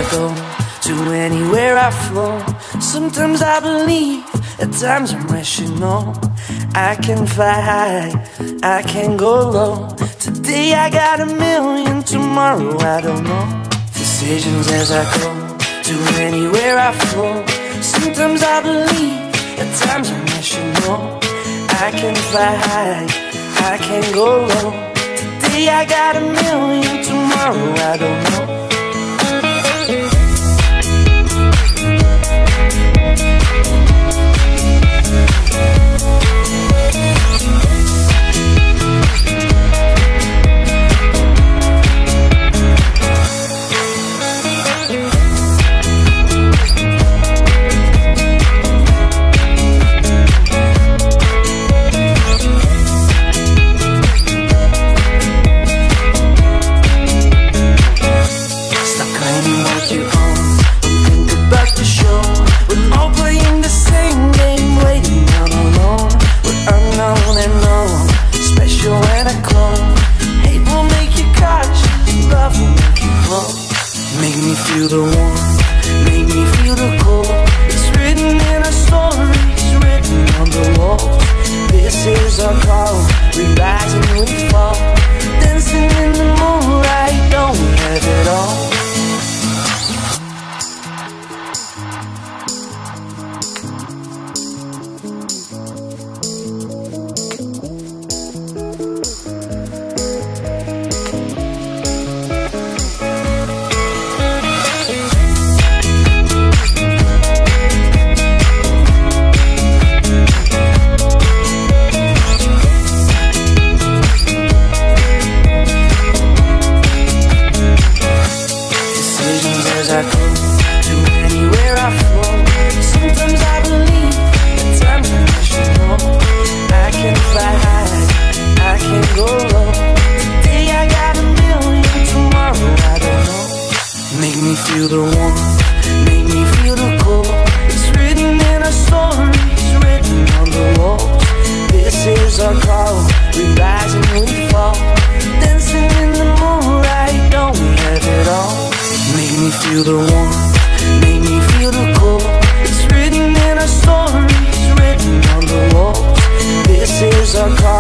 go, to anywhere I flow. Sometimes I believe, at times I'm rational. I can fly high, I can go low. Today I got a million, tomorrow I don't know. Decisions as I go, to anywhere I flow. Sometimes I believe, at times I'm rational. I can fly high, I can go low. Today I got a million, tomorrow I don't know. Feel the warmth, make me feel the cold. It's written in our stories, written on the walls. This is our call, we rise and we fall. Dancing in the moonlight, don't we have it all? Feel the warmth, make me feel the cold. It's written in our stories, written on the walls. This is our call, we rise and we fall. Dancing in the moonlight, don't we have it all? Make me feel the warmth, make me feel the cold. It's written in our stories, written on the walls. This is our call.